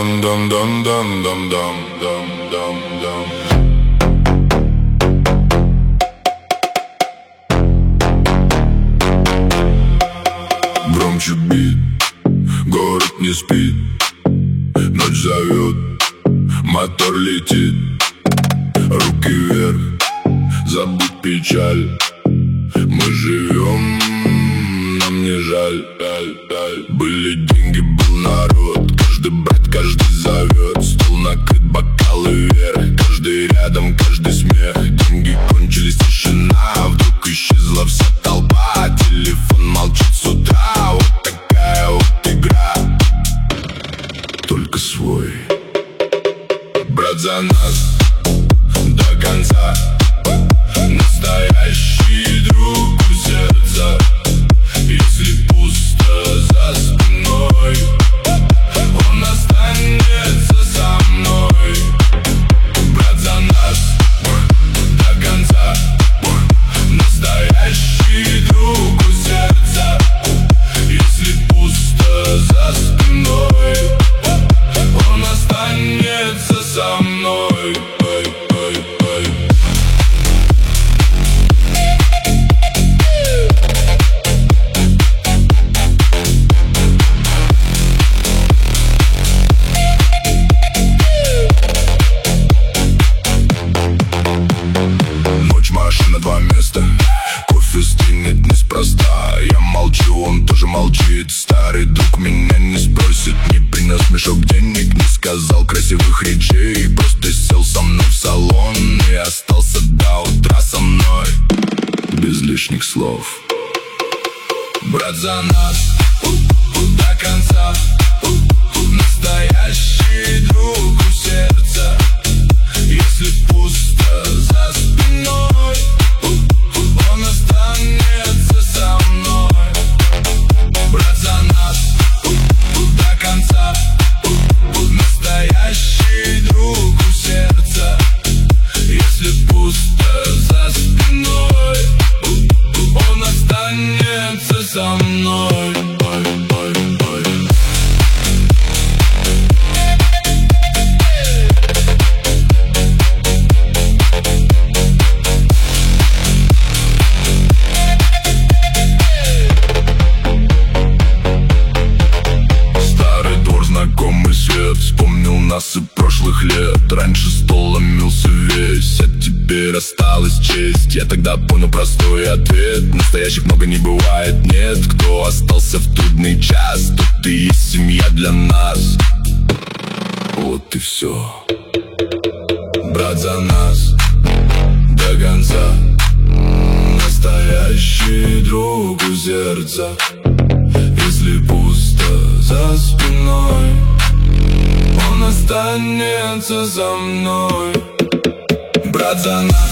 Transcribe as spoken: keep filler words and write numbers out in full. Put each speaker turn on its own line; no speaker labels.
dum dum dum dum dum dum dum dum dum. Громче бит, город не спит, ночь зовет, мотор летит. Руки вверх, забудь печаль. Мы живем, нам не жаль, жаль, жаль. Были деньги, был народ, каждый брат, каждый зовет. Стол накрыт, бокалы вверх, каждый рядом, каждый смех. Деньги кончились, тишина, вдруг исчезла вся толпа. Телефон молчит с утра, вот такая вот игра. Только свой брат за нас до конца, настоящий друг у сердца. Если пусто за спиной, он останется со мной. Брат за нас до конца, настоящий друг у сердца. Если пусто за спиной, он останется со мной. На два места, кофе стынет неспроста. Я молчу, он тоже молчит. Старый друг меня не спросит, не принес мешок денег, не сказал красивых речей. Просто сел со мной в салон и остался до утра со мной, без лишних слов. Брат за нас до конца, настоящий друг у сердца. Если пусто за спиной, он останется со мной. Брат за нас до конца, настоящий друг у сердца. Если пусто за спиной, он останется со мной. Вспомнил нас и прошлых лет. Раньше стол ломился весь, а теперь осталась честь. Я тогда понял простой ответ: настоящих много не бывает, нет. Кто остался в трудный час, тот и есть семья для нас. Вот и все. Брат за нас до конца, настоящий друг у сердца. Если пусто за спиной, он останется со мной. Брат за нас.